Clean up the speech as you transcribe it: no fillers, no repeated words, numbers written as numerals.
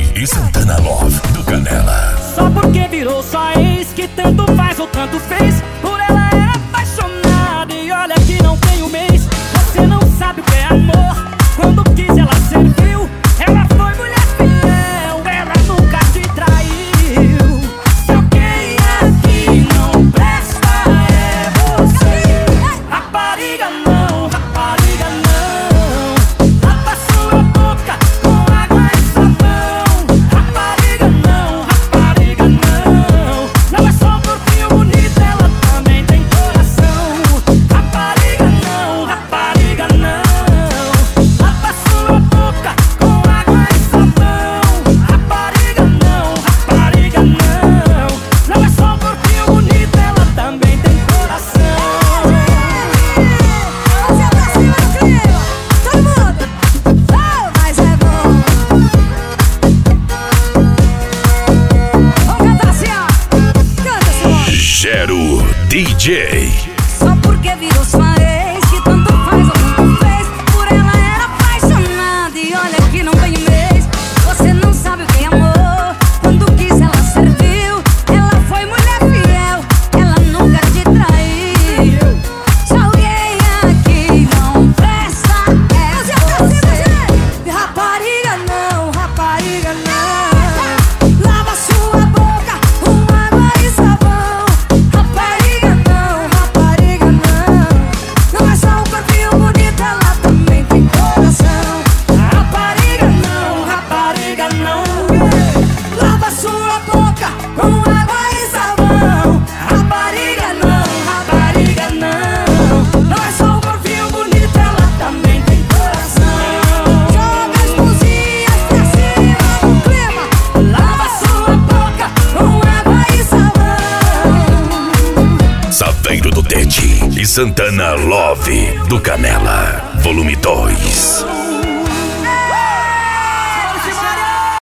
DJ e Santana Love do Canela. Só porque virou sua ex, que tanto faz ou tanto fez. Por ela era apaixonada e olha que não tem um mês. Você não sabe o que é amor. Quando quis ela serviu. Ela foi mulher fiel, ela nunca te traiu. Se alguém aqui não presta é você. Rapariga não, rapariga não. Lava sua boca com água e sabão. Rapariga não, rapariga não. Não é só um corpinho bonito, ela também tem coração. Rapariga não, rapariga não. Lava sua boca com água e sabão. Rapariga não, rapariga não. Não é só um corpinho bonito, ela também tem coração. Você tá acima do clima, todo mundo. Oh, mas é bom. Vamos cantar assim, ó. Canta, Simone. Gero DJ. Só porque virou sua ex, que tanto faz ou tanto fez. Por ela era apaixonada e olha que não tem mês. Você não sabe o que é amor. Quando quis ela serviu. Ela foi mulher fiel, ela nunca te traiu. Se alguém aqui não presta é você. Rapariga não, rapariga não. Lava sua boca com água e sabão. Rapariga não, rapariga não. Não é só um corpinho bonito, ela também tem coração. Rapariga não, rapariga não. Lava sua boca com água e sabão. Rapariga não, rapariga não. Não é só um corpinho bonito, ela também tem coração. Joga as mãozinhas pra cima no clima. Lava sua boca com água e sabão. Saveiro do Tete e Santana Love do Canela. Volume 2.